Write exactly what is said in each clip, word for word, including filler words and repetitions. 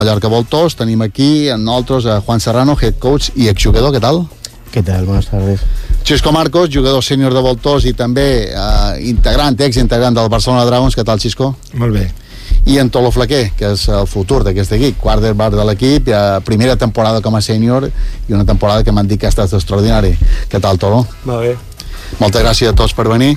Mallorca Voltors. Tenim aquí amb nosaltres a Juan Serrano, head coach i exjugador. ¿Qué tal? ¿Qué tal? Buenas tardes. Xisco Marcos, jugador sènior de Voltors i també eh, integrant, ex-integrant del Barcelona Dragons. Què tal, Xisco? Molt bé. I en Tolo Flaquer, que és el futur d'aquest equip, quarterback de l'equip, eh, primera temporada com a sènior i una temporada que m'han dit que ha estat extraordinari. Què tal, Tolo? Va bé. Moltes gràcies a tots per venir.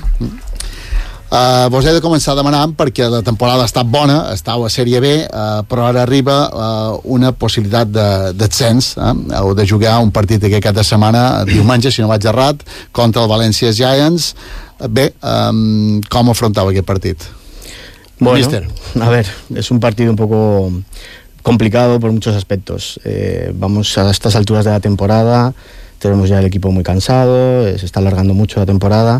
Uh, vos he de començar demanant perquè la temporada ha estat bona, estàu a Sèrie B, uh, però ara arriba uh, una possibilitat d'ascens, de, eh? heu de jugar un partit aquest cap de setmana, diumenge, si no vaig errat, contra el Valencia Giants. Bé, um, com afrontau aquest partit? Bueno, Mister. A ver, es un partido un poco complicado por muchos aspectos. Eh, vamos a estas alturas de la temporada, tenemos ya el equipo muy cansado, eh, se está alargando mucho la temporada.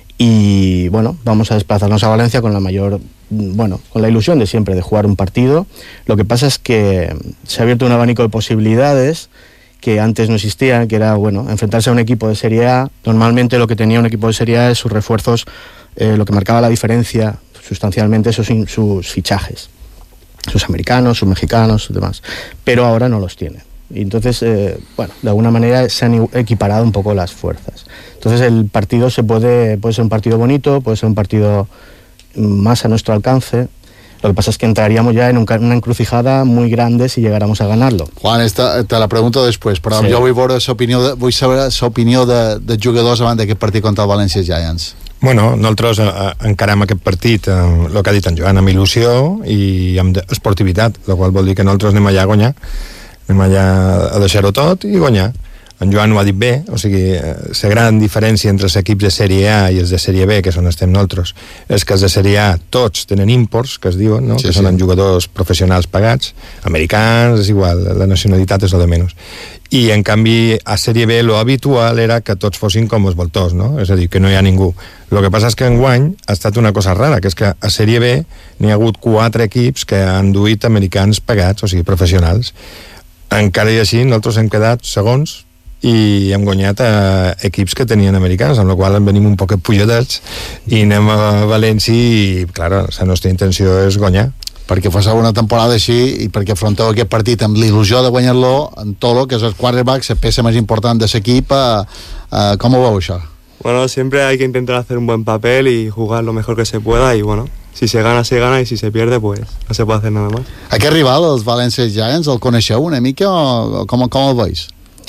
Y bueno, vamos a desplazarnos a Valencia con la mayor, bueno, con la ilusión de siempre de jugar un partido. Lo que pasa es que se ha abierto un abanico de posibilidades que antes no existían, que era, bueno, enfrentarse a un equipo de Serie A. Normalmente lo que tenía un equipo de Serie A es sus refuerzos, eh, lo que marcaba la diferencia sustancialmente, sus, sus fichajes, sus americanos, sus mexicanos, demás. Pero ahora no los tiene. Y entonces, eh, bueno, de alguna manera se han equiparado un poco las fuerzas. Entonces el partido se puede, puede ser un partido bonito, puede ser un partido más a nuestro alcance. Lo que pasa es que entraríamos ya en un, una encrucijada muy grande si llegáramos a ganarlo. Juan, esta, te la pregunto després, però sí. Jo vull veure l'opinió de, vull saber l'opinió de, de jugadors abans d'aquest partit contra el Valencia Giants. Bueno, nosaltres eh, encarem aquest partit, eh, el que ha dit en Joan, amb il·lusió i amb esportivitat, el qual vol dir que nosaltres anem allà a guanyar, anem allà a deixar-ho tot i guanyar. En Joan ho ha dit bé, o sigui, la gran diferència entre els equips de Sèrie A i els de Sèrie B, que són estem nosaltres, és que els de Sèrie A tots tenen imports, que es diuen, no? Sí, que sí. Són jugadors professionals pagats, americans, és igual, la nacionalitat és lo de menys. I, en canvi, a Sèrie B lo habitual era que tots fossin com els Voltors, no? És a dir, que no hi ha ningú. El que passa és que enguany ha estat una cosa rara, que és que a Sèrie B n'hi ha hagut quatre equips que han duit americans pagats, o sigui, professionals. Encara i així, nosaltres hem quedat segons i hem guanyat a equips que tenien americans, amb la qual venim un poc pujadets i anem a València i, clar, la nostra intenció és guanyar. Perquè fos una temporada així i perquè afronteu aquest partit amb l'il·lusió de guanyar-lo en Tolo, que és el quarterback, la peça més important de l'equip. Eh, eh, com ho veu, això? Bueno, siempre hay que intentar hacer un buen papel y jugar lo mejor que se pueda y bueno, si se gana, se gana y si se pierde, pues no se puede hacer nada más. Aquest rival, els Valencia Giants, el coneixeu una mica o com, com el veus?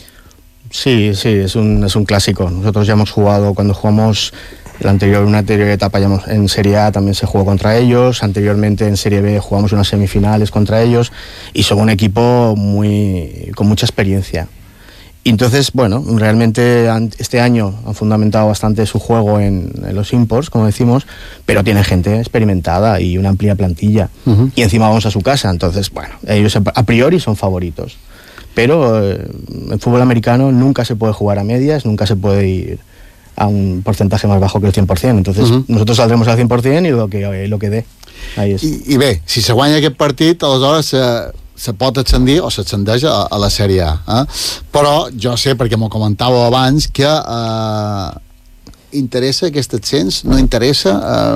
Sí, sí, es un, es un clásico. Nosotros ya hemos jugado, cuando jugamos la anterior, una anterior etapa ya hemos, en Serie A también se jugó contra ellos, anteriormente en Serie B jugamos unas semifinales contra ellos y son un equipo muy, con mucha experiencia. Y entonces, bueno, realmente este año han fundamentado bastante su juego en, en los imports, como decimos, pero tienen gente experimentada y una amplia plantilla. Uh-huh. Y encima vamos a su casa, entonces, bueno, ellos a priori son favoritos. Pero eh, en fútbol americano nunca se puede jugar a medias, nunca se puede ir a un porcentaje más bajo que el cien por ciento. Entonces uh-huh. nosotros saldremos al cien por ciento y lo que, eh, lo que dé. Ahí es. I, I bé, si se guanya aquest partit, aleshores se, se pot ascendir o s'ascendeix a, a la Sèrie A. Eh? Però jo sé, perquè m'ho comentàveu abans, que eh, interessa aquest ascens, no interessa...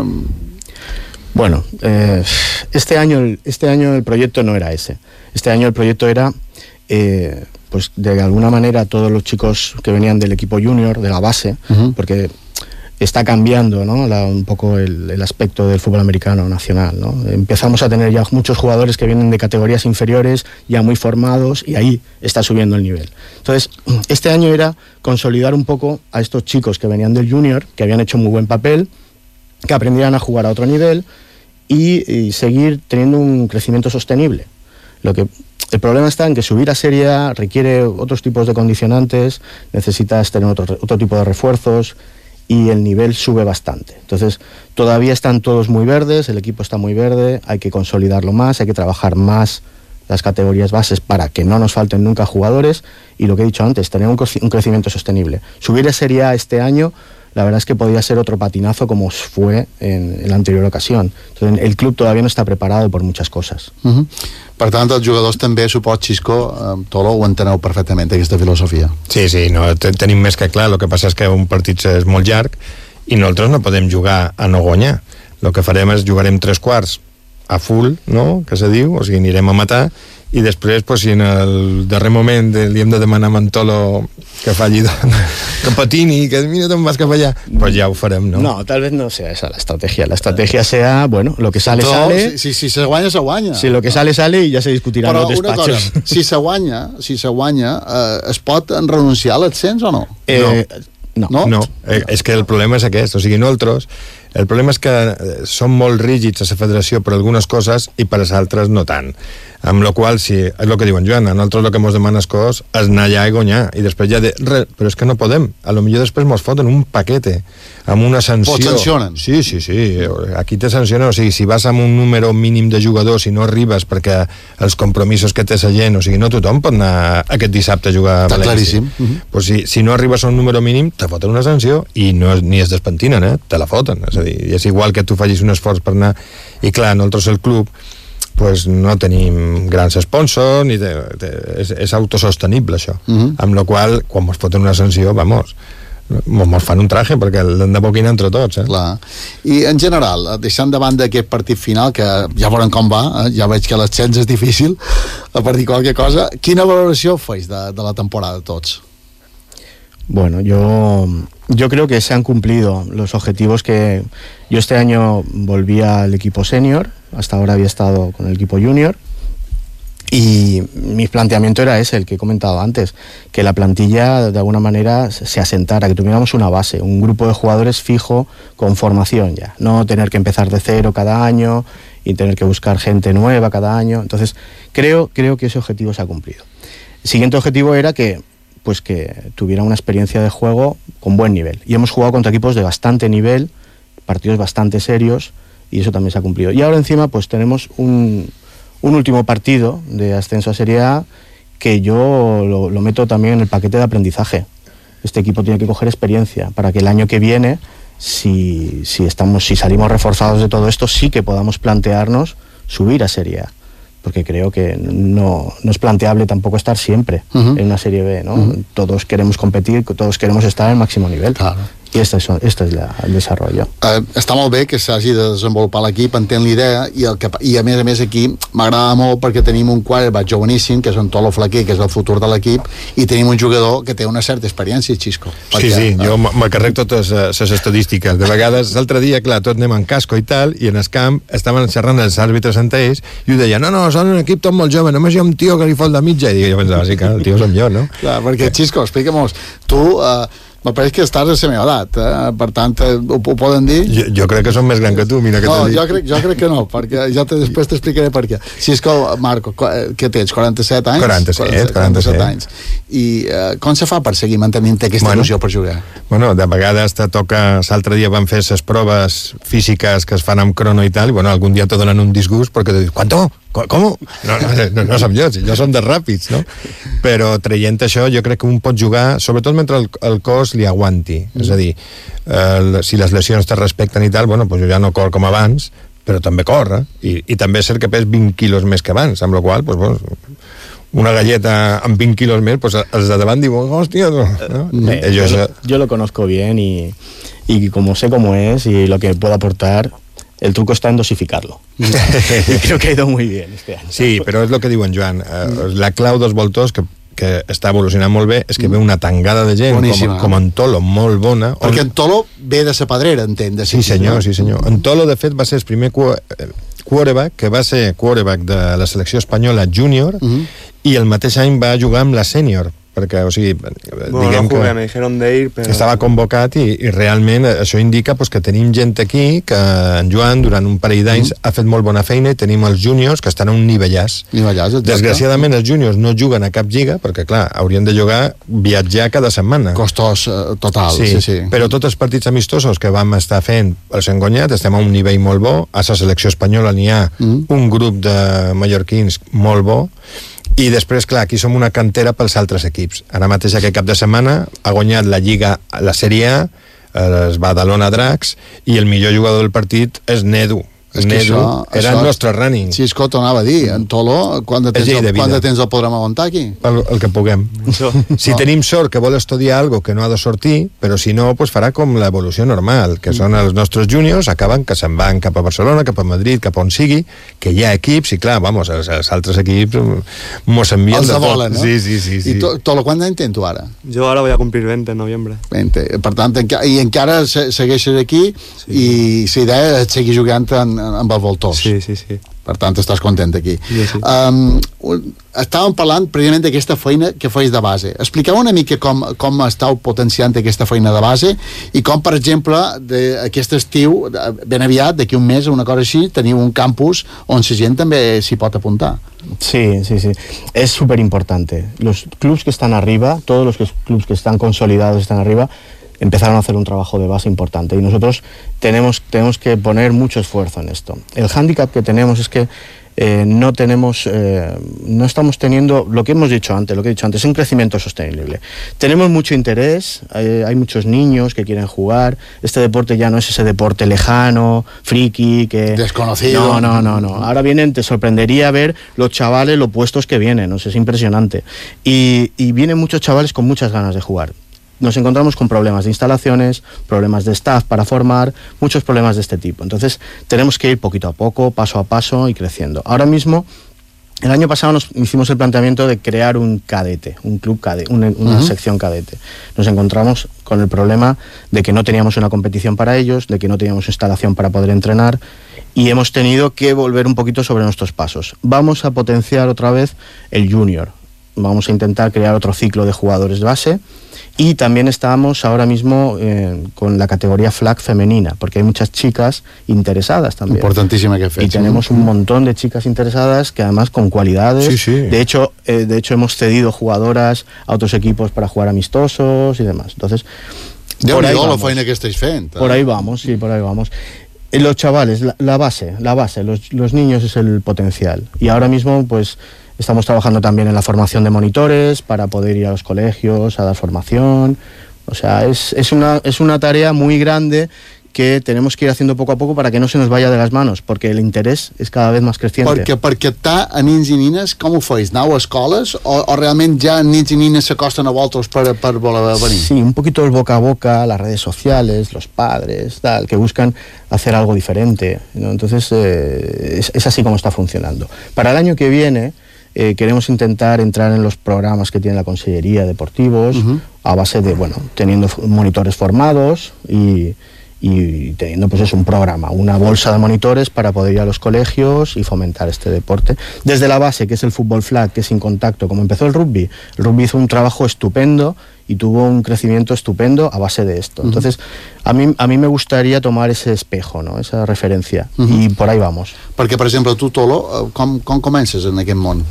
Eh... Bueno, eh, este, año, este año el proyecto no era ese. Este año el proyecto era... Eh, pues de alguna manera todos los chicos que venían del equipo junior, de la base, uh-huh. porque está cambiando, ¿no? La, un poco el, el aspecto del fútbol americano nacional, ¿no? Empezamos a tener ya muchos jugadores que vienen de categorías inferiores, ya muy formados, y ahí está subiendo el nivel. Entonces, este año era consolidar un poco a estos chicos que venían del junior, que habían hecho muy buen papel, que aprendieran a jugar a otro nivel y, y seguir teniendo un crecimiento sostenible. Lo que el problema está en que subir a Serie A requiere otros tipos de condicionantes, necesitas tener otro, otro tipo de refuerzos y el nivel sube bastante. Entonces, todavía están todos muy verdes, el equipo está muy verde, hay que consolidarlo más, hay que trabajar más las categorías bases para que no nos falten nunca jugadores y lo que he dicho antes, tener un, un crecimiento sostenible. Subir a Serie A este año, la verdad es que podría ser otro patinazo como fue en, en la anterior ocasión. Entonces, el club todavía no está preparado por muchas cosas. Uh-huh. Per tant, els jugadors també, suport, Xisco, eh, Tolo, ho enteneu perfectament, aquesta filosofia. Sí, sí, no, tenim més que clar. El que passa és que un partit és molt llarg i nosaltres no podem jugar a no guanyar. El que farem és jugarem tres quarts a full, no?, que se diu, o sigui, anirem a matar i després, pues, si en el darrer moment li hem de demanar a Mantolo que falli de, que patini, que mira te'n vas cap allà, pues ya ho farem, ¿no? No, tal vez no sea esa la estrategia. La estrategia sea, bueno, lo que sale, no, sale. Si, si, si se guanya, se guanya. Si lo que sale, sale y ya se discutirà en los despachos. Però una cosa, si se guanya, si se guanya eh, es pot renunciar a l'ascens o no? Eh, no. No. No, eh, és que el problema és aquest, o sigui, nosaltres, el problema és que eh, som molt rígids a la federació per algunes coses i per les altres no tant. Amb la qual, si, és el que diuen Joan, a nosaltres el que ens demana és cos és anar allà i guanyar, i després ja de... Re, però és que no podem, a lo millor després ens foten un paquete amb una sanció. Pot sancionen? Sí, sí, sí, aquí te sancionen, o sigui, si vas amb un número mínim de jugadors, si no arribes perquè els compromisos que té la gent, o sigui, no tothom pot anar aquest dissabte a jugar a Està València. claríssim. Uh -huh. Pues si, si no arribes a un número mínim, te foten una sanció i no es, ni es despentinen, eh? Te la foten. És a dir, és igual que tu facis un esforç per anar... I clar, nosaltres el club pues no tenim grans sponsors, ni de, de, és, és autosostenible això. Uh -huh. Amb la qual, quan ens foten una sanció, vamos, ens fan un traje perquè l'hem de boquinar entre tots, eh? Clar. I en general, deixant de banda aquest partit final, que ja veurem com va, eh? Ja veig que l'ascens és difícil a partir de qualque cosa, quina valoració feis de, de la temporada tots? Bueno, yo, yo creo que se han cumplido los objetivos que... Yo este año volví al equipo senior, hasta ahora había estado con el equipo junior, y mi planteamiento era ese, el que he comentado antes, que la plantilla de alguna manera se asentara, que tuviéramos una base, un grupo de jugadores fijo con formación ya, no tener que empezar de cero cada año y tener que buscar gente nueva cada año. Entonces creo, creo que ese objetivo se ha cumplido. El siguiente objetivo era que pues que tuviera una experiencia de juego con buen nivel, y hemos jugado contra equipos de bastante nivel, partidos bastante serios, y eso también se ha cumplido. Y ahora encima pues tenemos un, un último partido de ascenso a Serie A que yo lo, lo meto también en el paquete de aprendizaje. Este equipo tiene que coger experiencia para que el año que viene, si, si, estamos, si salimos reforzados de todo esto, sí que podamos plantearnos subir a Serie A, porque creo que no, no es planteable tampoco estar siempre uh-huh. en una Serie B, ¿no? Uh-huh. Todos queremos competir, todos queremos estar al máximo nivel. Claro. I este és, este és la, el desarrollo. Uh, està molt bé que s'hagi de desenvolupar l'equip, entenc l'idea, i, el que, i a més a més aquí m'agrada molt perquè tenim un quarterback joveníssim, que és en Tolo Flaquer, que és el futur de l'equip, i tenim un jugador que té una certa experiència, Xisco. Perquè, sí, sí, uh, jo me carrec totes les estadístiques. De vegades, l'altre dia, clar, tots anem en casco i tal, i en el camp estaven xerrant els àrbitres entre ells, i ho deien, no, no, són un equip tot molt jove, només hi ha un tio que li fot la mitja, i jo pensava, sí, clar, el tio som jo, no? Clar, perquè, Xisco, explica-mos, tu... Uh, me pareix que estàs a la meva edat, eh? Per tant, ho, ho poden dir? Jo, jo crec que som més gran que tu, mira que no, jo crec, jo crec que no, perquè ja te, després t'explicaré per què. Si és que, Marco, què tens, quaranta-set anys? quaranta-set, quaranta-set anys. I eh, com se fa per seguir mantenint aquesta bueno, il·lusió per jugar? Bueno, de vegades te toca... L'altre dia van fer les proves físiques que es fan amb crono i tal, i bueno, algun dia te donen un disgust perquè te dius, ¿cuánto? Com? No, no, no, no som jo, jo som de ràpids, no? Però traient això, jo crec que un pot jugar, sobretot mentre el, el cos li aguanti. Mm. És a dir, eh, si les lesions te respecten i tal, bueno, pues jo ja no cor com abans, però també corre, i, i també és cert que pes vint quilos més que abans, amb la qual pues, bueno, una galleta amb vint quilos més, pues, els de davant diuen, hòstia, no. ¿no? Eh, yo, lo, yo lo conozco bien y, y como sé cómo es y lo que puedo aportar, el truco está en dosificarlo. Y creo que ha ido muy bien este año. Sí, però és el que diuen, Joan. Uh, la clau dels voltors, que, que està evolucionant molt bé, és que ve una tangada de gent com, com en Tolo, molt bona. Perquè en Tolo ve de sa pedrera, entenc. Sí, senyor, sí, senyor. En Tolo, de fet, va ser el primer quarterback, que va ser quarterback de la selecció espanyola júnior, uh-huh. i el mateix any va jugar amb la sènior, perquè, o sigui, bueno, diguem no jugué, que me dijeron de ir, però... estava convocat i, i realment això indica pues, que tenim gent aquí que en Joan durant un parell d'anys mm. ha fet molt bona feina, i tenim els júniors que estan a un nivellàs. Nivellàs, exacte. Desgraciadament els júniors no juguen a cap lliga perquè, clar, haurien de jugar, viatjar cada setmana. Costos uh, total, sí, sí, sí. Però tots els partits amistosos que vam estar fent els hem guanyat, estem a un nivell molt bo, a la selecció espanyola n'hi ha mm. un grup de mallorquins molt bo, i després, clar, aquí som una cantera pels altres equips. Ara mateix aquest cap de setmana ha guanyat la Lliga, la Sèrie A, els Badalona Dracs, i el millor jugador del partit és Nedu, És que Nedo això, era això, el nostre running. Sí, és que t'ho anava a dir. En Tolo, quan de tens, el, quan de tens el programa on aquí? El, el que puguem. Això. Si No. tenim sort que vol estudiar algo que no ha de sortir, però si no, pues farà com l'evolució normal, que són els nostres juniors, acaben que se'n van cap a Barcelona, cap a Madrid, cap a on sigui, que hi ha equips, i clar, vamos, els, els altres equips mos envien Els de de tot. volen, no? Sí, sí, sí. sí. I to, Tolo, quant d'any tens tu ara? Yo ahora voy a cumplir veinte en noviembre. veinte. Per tant, enca i encara se segueixes aquí Sí. i la idea és seguir jugant en, en, amb el Voltors. Sí, sí, sí. Per tant, estàs content aquí. Sí, sí. Um, estàvem parlant precisament d'aquesta feina que feis de base. Expliqueu una mica com, com estàu potenciant aquesta feina de base i com, per exemple, de, aquest estiu, ben aviat, d'aquí un mes o una cosa així, teniu un campus on la gent també s'hi pot apuntar. Sí, sí, sí. Es súper importante. Los clubs que están arriba, todos los que, clubs que están consolidados, están arriba, empezaron a hacer un trabajo de base importante y nosotros tenemos, tenemos que poner mucho esfuerzo en esto. El hándicap que tenemos es que eh, no tenemos, eh, no estamos teniendo, lo que hemos dicho antes, lo que he dicho antes, un crecimiento sostenible. Tenemos mucho interés, hay, hay muchos niños que quieren jugar, este deporte ya no es ese deporte lejano, friki, que... Desconocido. No, no, no, no. Ahora vienen, te sorprendería ver los chavales, los puestos que vienen, o sea, es impresionante. Y, y vienen muchos chavales con muchas ganas de jugar. Nos encontramos con problemas de instalaciones, problemas de staff para formar, muchos problemas de este tipo. Entonces, tenemos que ir poquito a poco, paso a paso y creciendo. Ahora mismo, el año pasado nos hicimos el planteamiento de crear un cadete, un club cadete, una, una uh-huh. sección cadete. Nos encontramos con el problema de que no teníamos una competición para ellos, de que no teníamos instalación para poder entrenar y hemos tenido que volver un poquito sobre nuestros pasos. Vamos a potenciar otra vez el junior. Vamos a intentar crear otro ciclo de jugadores de base. Y también estamos ahora mismo eh, con la categoría flag femenina, porque hay muchas chicas interesadas también. Importantísima que fets. Y tenemos un montón de chicas interesadas que además con cualidades. Sí, sí. De hecho, eh, de hecho hemos cedido jugadoras a otros equipos para jugar amistosos y demás. Entonces, por ahí Déu-n'hi-do la vamos. feina que estáis fent. Por ahí vamos, sí, por ahí vamos. Y los chavales, la, la base, la base, los, los niños es el potencial. Y ahora mismo, pues, estamos trabajando también en la formación de monitores para poder ir a los colegios a dar formación. O sea, es, es, una, es una tarea muy grande que tenemos que ir haciendo poco a poco para que no se nos vaya de las manos, porque el interés es cada vez más creciente. Perquè per captar a nins i nines, com ho feis? Aneu a escoles o, o realment ja nins i nines s'acosten a vosaltres per, per voler venir? Sí, un poquito el boca a boca, las redes sociales, los padres, tal, que buscan hacer algo diferente, ¿no? Entonces, eh, es, es así como está funcionando. Para el año que viene, Eh, queremos intentar entrar en los programas que tiene la Consellería deportivos, uh-huh. a base de, bueno, teniendo monitores formados y, y teniendo pues eso, un programa, una bolsa de monitores para poder ir a los colegios y fomentar este deporte. Desde la base, que es el fútbol flag, que es sin contacto, como empezó el rugby, el rugby hizo un trabajo estupendo y tuvo un crecimiento estupendo a base de esto. Uh-huh. Entonces, a mí, a mí me gustaría tomar ese espejo, ¿no? Esa referencia, uh-huh. y por ahí vamos. Perquè, per exemple, tu, Tolo, com, com comences en aquest món?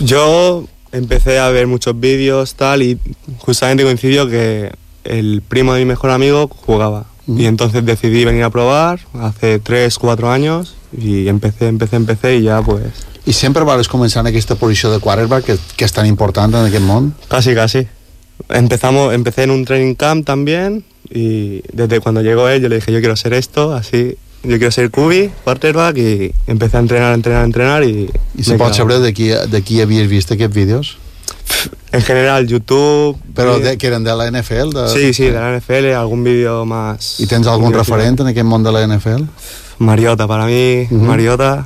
Yo empecé a ver muchos vídeos, tal, y justamente coincidió que el primo de mi mejor amigo jugaba. Uh-huh. Y entonces decidí venir a probar hace tres, cuatro años y empecé, empecé, empecé y ya pues... I sempre vas començar en aquesta posició de quarterback que, que és tan important en aquest món? Casi, casi. Empezamos, empecé en un training camp también y desde cuando llegó él yo le dije yo quiero ser esto, así, yo quiero ser Q B, quarterback y empecé a entrenar, a entrenar, a entrenar y... I se pot saber de qui, de qui havies vist aquests vídeos? En general, YouTube... Però de, que eren de la N F L? De... Sí, sí, de la N F L, algún vídeo más... I tens algun referent en aquest món de la N F L? Mariota, para mí, uh-huh. Mariota...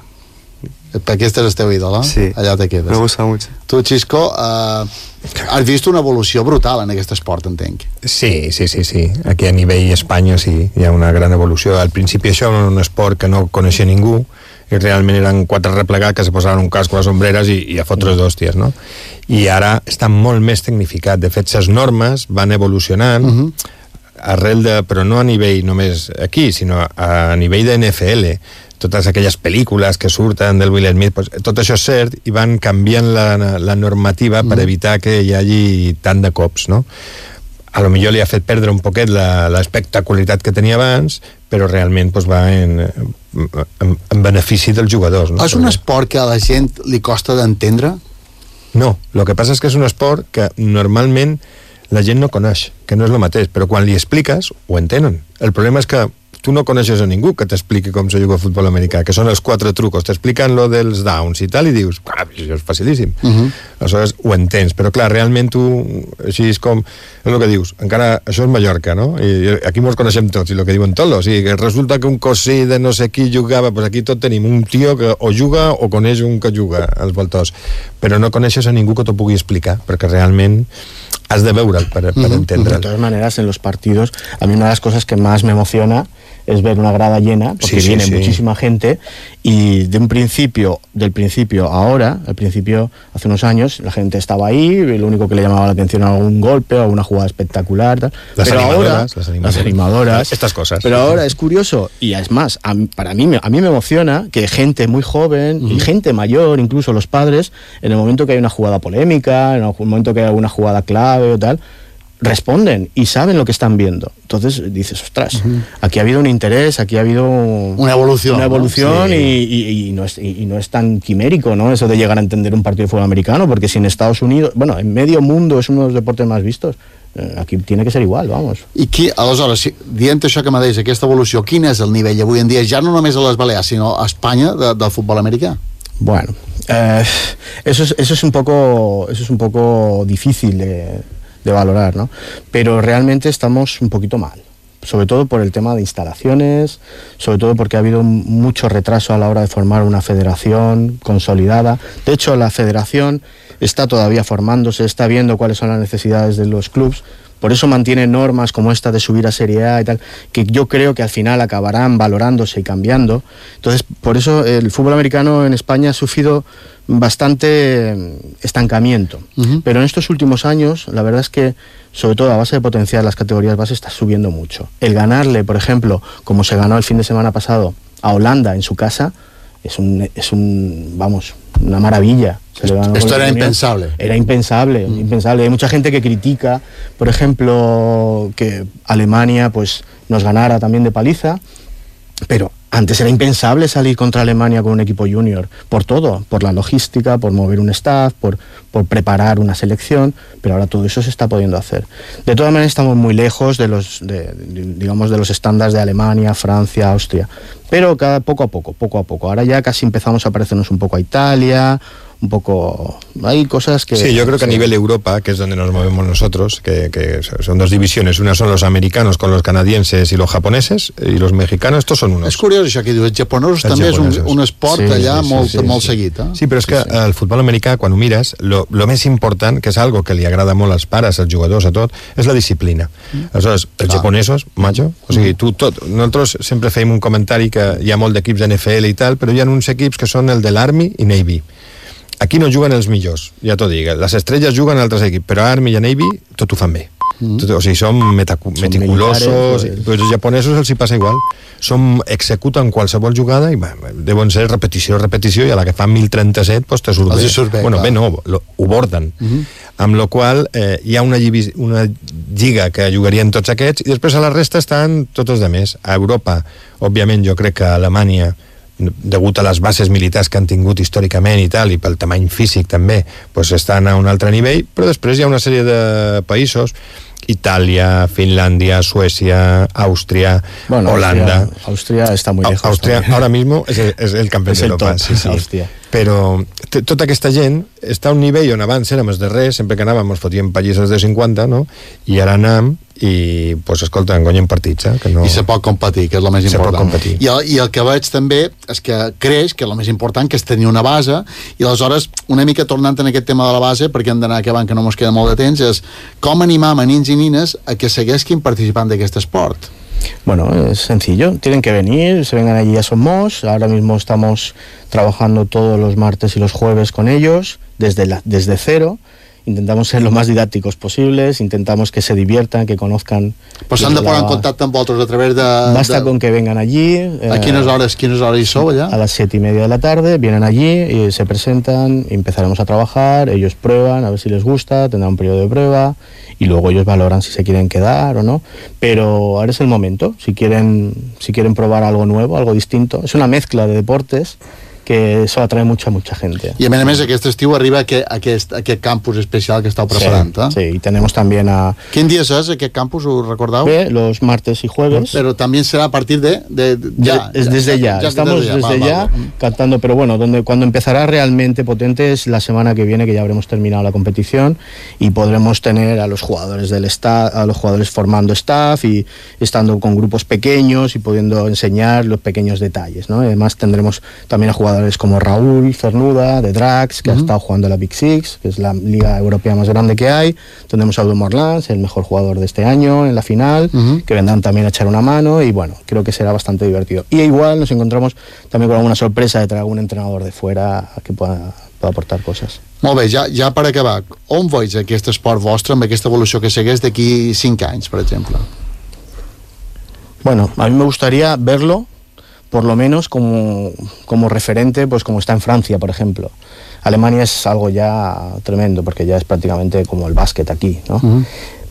Perquè este és el teu ídol, eh? Sí, allà te quedes. Me gusta mucho. Tu, Xisco, uh, has vist una evolució brutal en aquest esport, entenc. Sí, sí, sí, sí. Aquí a nivell Espanya sí, hi ha una gran evolució. Al principi això era un esport que no coneixia ningú i realment eren quatre replegats que se posaven un casco a les ombreres i, i a fotre's d'hòsties, no? I ara està molt més tecnificat. De fet, les normes van evolucionant uh-huh. arrel de... però no a nivell només aquí, sinó a nivell de N F L. Totes aquelles pel·lícules que surten del Will Smith, pues, tot això és cert i van canviant la, la normativa mm. per evitar que hi hagi tant de cops, no? A lo millor li ha fet perdre un poquet l'espectacularitat que tenia abans, però realment pues, va en, en, en benefici dels jugadors. No? És un esport que a la gent li costa d'entendre? No, el que passa és que és un esport que normalment la gent no coneix, que no és el mateix, però quan li expliques ho entenen. El problema és que tu no coneixes a ningú que t'expliqui com se juga a futbol americà, que són els quatre trucos, t'expliquen lo dels downs i tal, i dius, ah, això és facilíssim. Uh-huh. Aleshores ho entens, però clar, realment tu, així és com, és el que dius, encara, això és Mallorca, no? I aquí mos coneixem tots, i el que diuen tots, o sigui, que resulta que un cosí de no sé qui jugava, doncs aquí tot tenim un tio que o juga o coneix un que juga als voltors, però no coneixes a ningú que t'ho pugui explicar, perquè realment has de veure'l per, per uh-huh. entendre'l. De todas maneras, en los partidos, a mí una de las cosas que más me emociona es ver una grada llena, porque sí, sí, viene sí. muchísima gente, y de un principio, del principio a ahora, al principio, hace unos años, la gente estaba ahí, y lo único que le llamaba la atención era algún golpe o una jugada espectacular, tal. Las pero animadoras, ahora, las animadoras, las animadoras, estas cosas. Pero ahora es curioso, y es más, a, para mí, a mí me emociona que gente muy joven, uh-huh. y gente mayor, incluso los padres, en el momento que hay una jugada polémica, en el momento que hay alguna jugada clave o tal, responden y saben lo que están viendo. Entonces dices, ostras, uh-huh. aquí ha habido un interés, aquí ha habido una evolución, una evolución, ¿no? Sí. y, y, y, no es, y, y no es tan quimérico, ¿no? Eso de llegar a entender un partido de fútbol americano, porque si en Estados Unidos, bueno, en medio mundo es uno de los deportes más vistos, eh, aquí tiene que ser igual, vamos. I qui, aleshores, si, dient això que m'ha dit, aquesta evolució, quin és el nivell avui en dia, ja no només a les Balears, sinó a Espanya, de, del futbol americà? Bueno, eh, eso, es, eso, es un poco, eso es un poco difícil de... de valorar, ¿no? Pero realmente estamos un poquito mal, sobre todo por el tema de instalaciones, sobre todo porque ha habido mucho retraso a la hora de formar una federación consolidada. De hecho, la federación está todavía formándose, está viendo cuáles son las necesidades de los clubes, por eso mantiene normas como esta de subir a Serie A y tal, que yo creo que al final acabarán valorándose y cambiando. Entonces, por eso el fútbol americano en España ha sufrido bastante estancamiento. Uh-huh. Pero en estos últimos años, la verdad es que, sobre todo a base de potenciar las categorías base, está subiendo mucho. El ganarle, por ejemplo, como se ganó el fin de semana pasado a Holanda en su casa, es un, es un vamos, una maravilla. Se le Esto era impensable. Era impensable, mm. impensable. Hay mucha gente que critica, por ejemplo, que Alemania pues nos ganara también de paliza, pero antes era impensable salir contra Alemania con un equipo junior, por todo, por la logística, por mover un staff, por, por preparar una selección, pero ahora todo eso se está pudiendo hacer. De todas maneras estamos muy lejos de los, de, de, digamos, de los estándares de Alemania, Francia, Austria, pero cada, poco a poco, poco a poco. Ahora ya casi empezamos a parecernos un poco a Italia, un poco... Hay cosas que... Sí, yo creo que a nivel Europa, que es donde nos movemos nosotros, que, que son dos divisiones, una son los americanos con los canadienses y los japoneses, y los mexicanos, estos son unos. És curiós això que dius, els japonesos també japonesos. és un, un esport sí, allà sí, sí, molt, sí, molt sí. seguit. Eh? Sí, però és sí, que sí. el futbol americà, quan ho mires, lo, lo més important, que és algo que li agrada molt als pares, als jugadors, a tot, és la disciplina. Mm. Aleshores, els ah. japonesos, macho, o sigui, tu tot, nosaltres sempre fèiem un comentari que hi ha molt d'equips N F L i tal, però hi ha uns equips que són el de l'Army i Navy. Aquí no juguen els millors, ja t'ho dic. Les estrelles juguen a altres equips, però Army i Navy tot ho fan bé. Mm. Tot, o sigui, són metacu- són meticulosos, militares, pues. Els japonesos els hi passa igual. Som, executen qualsevol jugada i bah, deuen ser repetició, repetició, i a la que fan mil trenta-set pues, te surt bé. Surt bé. Bueno, clar. bé no, lo, ho borden. Mm-hmm. Amb la qual eh, hi ha una, llibi, una lliga que jugarien tots aquests i després a la resta estan tots els altres. A Europa, òbviament, jo crec que a Alemanya, degut a les bases militars que han tingut històricament i tal, i pel tamany físic també, pues estan a un altre nivell, però després hi ha una sèrie de països, Italia, Finlandia, Suecia, Austria, bueno, Holanda. Austria, Austria está muy lejos. Austria también. Ahora mismo es el, es el campeón es de Europa. Sí, sí. Hòstia. Però t- tota aquesta gent està a un nivell on abans érem els darrers, sempre que anàvem ens fotíem pallisses de cinquanta, no? I ara anem i, pues, escolta, en guanyem partits, eh? Que no... I se pot competir, que és el més se important. I el, I el que veig també és que creix, que és el més important, que és tenir una base, i aleshores, una mica tornant en aquest tema de la base, perquè hem d'anar acabant, que no ens queda molt de temps, és com animar a nins i nines a que segueixin participant d'aquest esport. Bueno, es sencillo, tienen que venir, se vengan allí a Somos, ahora mismo estamos trabajando todos los martes y los jueves con ellos, desde, la, desde cero, intentamos ser lo más didácticos posibles, intentamos que se diviertan, que conozcan... Pues s'han de posar en contacte amb vosaltres a través de... Basta de... con que vengan allí... Eh, ¿A quines hores, quines hores hi sou allà? A las siete y media de la tarde, vienen allí y se presentan, y empezaremos a trabajar, ellos prueban, a ver si les gusta, tendrán un periodo de prueba, y luego ellos valoran si se quieren quedar o no, pero ahora es el momento, si quieren, si quieren probar algo nuevo, algo distinto, es una mezcla de deportes, que que eso atrae mucha, mucha gente. I a més a més aquest estiu arriba aquest, aquest, aquest campus especial que esteu preparant, sí, eh? Sí, y tenemos también a... Quin dies és aquest campus, ho recordeu? Bé, los martes y jueves. Pero también será a partir de... de, de ya, es desde ya, ya, ya estamos desde, desde ya, ya va, va. cantando, pero bueno, donde, cuando empezará realmente potente es la semana que viene, que ya habremos terminado la competición y podremos tener a los jugadores del staff, a los jugadores formando staff y estando con grupos pequeños y pudiendo enseñar los pequeños detalles, ¿no? Además tendremos también a jugadores como Raúl Cernuda de Drax, que uh-huh. ha estado jugando la Big Six, que es la liga europea más grande que hay. Tendremos a Edu Morlans, el mejor jugador de este año en la final, uh-huh. que vendrán también a echar una mano y bueno, creo que será bastante divertido. Y igual nos encontramos también con alguna sorpresa de traer algún entrenador de fuera que pueda, pueda aportar cosas. Molt bé, ja, ja per acabar, on veus aquest esport vostre amb aquesta evolució que segueix d'aquí cinc anys, per exemple? Bueno, a mí me gustaría verlo por lo menos como, como referente, pues como está en Francia, por ejemplo. Alemania es algo ya tremendo, porque ya es prácticamente como el básquet aquí, ¿no? Uh-huh.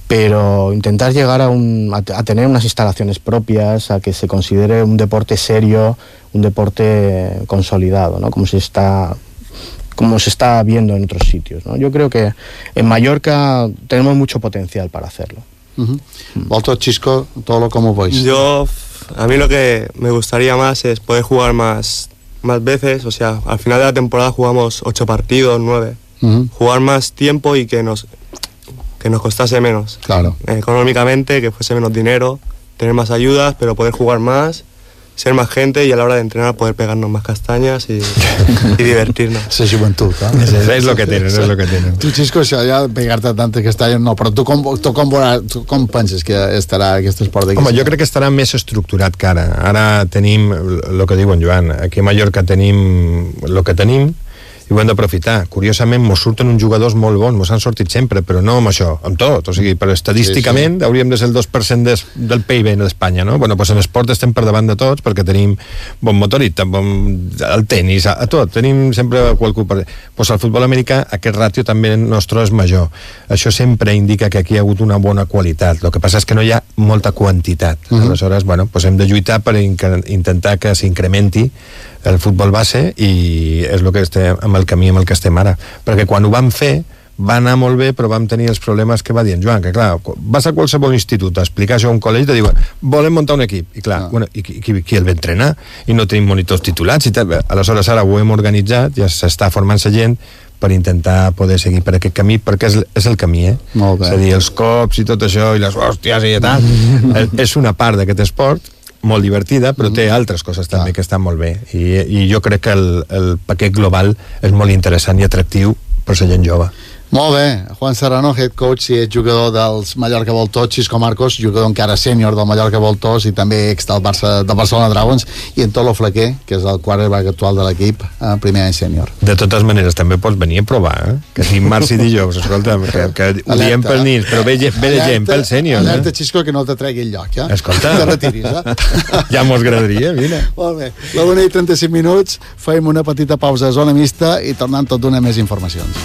Pero intentar llegar a, un, a, a tener unas instalaciones propias, a que se considere un deporte serio, un deporte consolidado, ¿no? Como se está, como se está viendo en otros sitios, ¿no? Yo creo que en Mallorca tenemos mucho potencial para hacerlo. Uh-huh. Volto, Chisco, todo lo como veis. Yo... A mí lo que me gustaría más es poder jugar más, más veces, o sea, al final de la temporada jugamos ocho partidos, nueve. Uh-huh. Jugar más tiempo y que nos, que nos costase menos. Claro. Eh, económicamente, que fuese menos dinero, tener más ayudas, pero poder jugar más, ser más gente y a la hora de entrenar poder pegarnos más castañas y, y divertirnos. Esa juventud, ¿eh? Es, es lo que tienen, es lo que tienen. Tu, Xisco, això ja pegar-te tantes castañes, no, però tu com, tu com, veuràs, tu com penses que estarà aquest esport d'aquí? Home, jo crec que estarà més estructurat que ara. Ara tenim, el que diu en Joan, aquí a Mallorca tenim el que tenim, i ho hem d'aprofitar. Curiosament, mos surten uns jugadors molt bons, mos han sortit sempre, però no amb això, amb tot. O sigui, però estadísticament sí, sí. hauríem de ser el dos per cent des, del P I B d'Espanya, no? Bueno, doncs en esport estem per davant de tots, perquè tenim bon motorista, bon, el tenis, a, a tot. Tenim sempre qualcú per... Doncs al futbol americà aquest ràtio també nostre és major. Això sempre indica que aquí hi ha hagut una bona qualitat. El que passa és que no hi ha molta quantitat. Uh-huh. Aleshores, bueno, doncs hem de lluitar per intentar que s'incrementi el futbol base i és el que estem, amb el camí amb el que estem ara, perquè quan ho vam fer va anar molt bé, però vam tenir els problemes que va dir en Joan, que clar, vas a qualsevol institut a explicar això a un col·legi, te diuen volem muntar un equip, i clar, ah. bueno, i qui, qui el va entrenar? I no tenim monitors titulats i tal. Aleshores ara ho hem organitzat, ja s'està formant-se gent per intentar poder seguir per aquest camí, perquè és, és el camí, eh? Molt bé. És a dir, els cops i tot això, i les hòsties i tal, és una part d'aquest esport molt divertida, però té altres coses també que estan molt bé, i, i jo crec que el, el paquet global és molt interessant i atractiu per la gent jove. Molt bé, Juan Serrano, head coach i jugador dels Mallorca Voltors, Xisco Marcos, jugador encara sènior del Mallorca Voltors i també ex del, Barça, del Barcelona Dragons, i en Tolo Flaquer, que és el quarterback actual de l'equip, eh, primer any sènior. De totes maneres, també pots venir a provar, eh? Que dimarts i dijous, escolta, que, que ho diem pel nins, però ve, ve de gent pel sènior. Alerta, Xisco, que no te tregui el lloc, eh? Escolta. Que te retiris, eh? Ja mos agradaria, mira. Molt bé, la una i trenta-cinc minuts, fem una petita pausa a zona mixta i tornant tot d'una més informacions.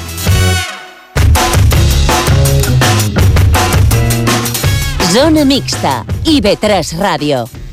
Zona mixta, I V tres Ràdio.